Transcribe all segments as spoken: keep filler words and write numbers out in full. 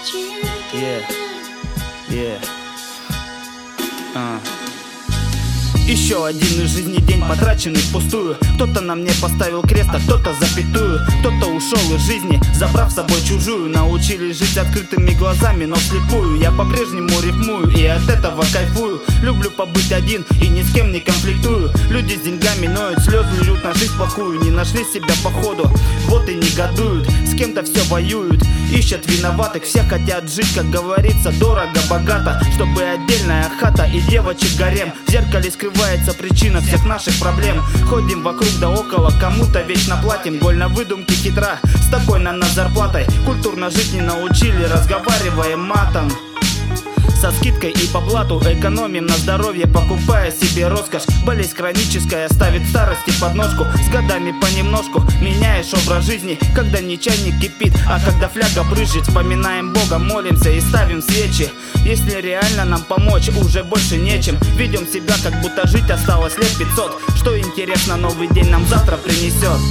Yeah, yeah. Uh. Еще один из жизни день, потраченный впустую. Кто-то на мне поставил крест, а кто-то запятую. Кто-то ушел из жизни, забрав с собой чужую. Научились жить открытыми глазами, но вслепую. Я по-прежнему рифмую и от этого кайфую. Люблю побыть один и ни с кем не конфликтую. Люди с деньгами ноют, слезы льют на жизнь плохую. Не нашли себя походу, вот и негодуют. С кем-то все воюют, ищут виноватых. Все хотят жить, как говорится, дорого-богато. Чтобы отдельная хата и девочек гарем. В зеркале скрывается причина всех наших проблем. Ходим вокруг да около, кому-то вечно платим. Голь на выдумке хитра, спокойно над зарплатой. Культурно жить не научили, разговариваем матом. Со скидкой и по блату экономим на здоровье, покупая себе роскошь. Болезнь хроническая ставит старости подножку. С годами понемножку меняешь образ жизни. Когда не чайник кипит, а когда фляга брызжет. Вспоминаем Бога, молимся и ставим свечи. Если реально нам помочь, уже больше нечем. Ведем себя, как будто жить осталось лет пятьсот. Что интересно, новый день нам завтра принесет.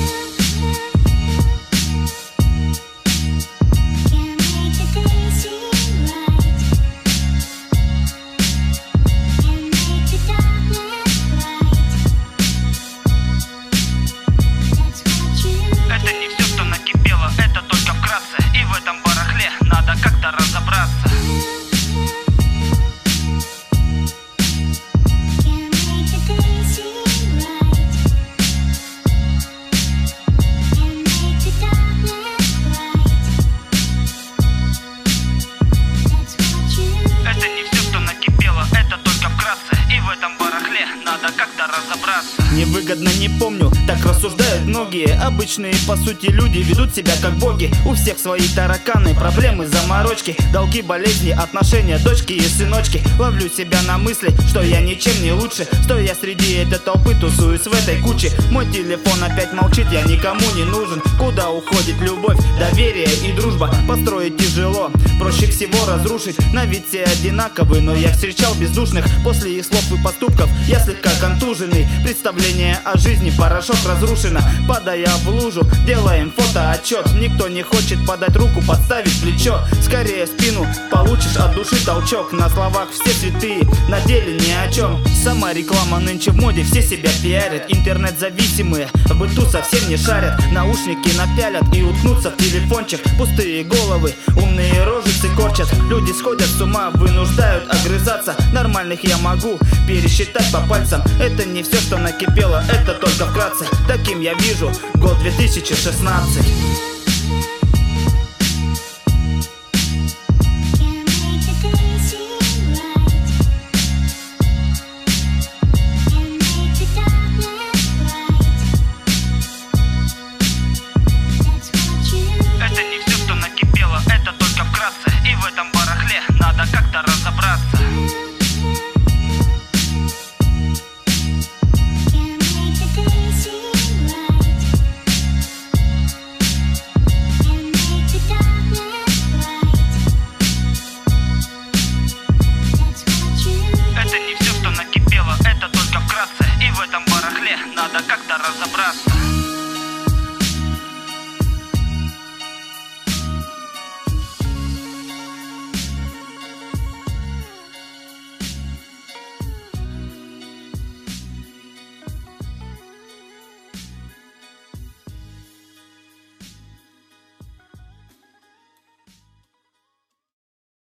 Разобраться. Это не все, что накипело, это только вкратце. И в этом барахле надо как-то разобраться. Невыгодно, не помню, так рассуждают многие. Обычные, по сути, люди ведут себя как боги. У всех свои тараканы, проблемы, заморочки, долги, болезни, отношения, дочки и сыночки. Ловлю себя на мысли, что я ничем не лучше. Стоя среди этой толпы, тусуюсь в этой куче. Мой телефон опять молчит, я никому не нужен. Куда уходит любовь, доверие и дружба? Построить тяжело, проще всего разрушить. На вид все одинаковы, но я встречал бездушных. После их слов и поступков я слегка контуженный. Представляю о жизни, порошок разрушено. Падая в лужу, делаем фотоотчет. Никто не хочет подать руку, подставить плечо. Скорее спину, получишь от души толчок. На словах все святые, на деле ни о чем. Сама реклама нынче в моде, все себя пиарят. Интернет-зависимые в быту совсем не шарят. Наушники напялят и уткнутся в телефончик. Пустые головы, умные рожицы корчат. Люди сходят с ума, вынуждают огрызаться. Нормальных я могу пересчитать по пальцам. Это не все, что накипело, это только вкратце. Таким я вижу год две тысячи шестнадцать.